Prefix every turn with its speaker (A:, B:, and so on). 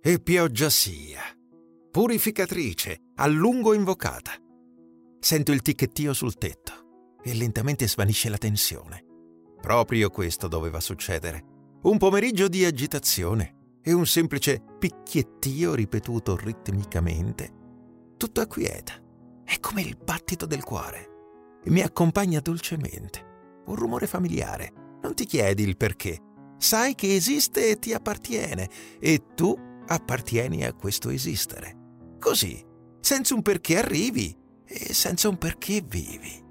A: E pioggia sia, purificatrice, a lungo invocata. Sento il ticchettio sul tetto e lentamente svanisce la tensione. Proprio questo doveva succedere. Un pomeriggio di agitazione e un semplice picchiettio ripetuto ritmicamente. Tutto acquieta. È come il battito del cuore. E mi accompagna dolcemente. Un rumore familiare. Non ti chiedi il perché. Sai che esiste e ti appartiene. E tu appartieni a questo esistere. Così, senza un perché arrivi e senza un perché vivi.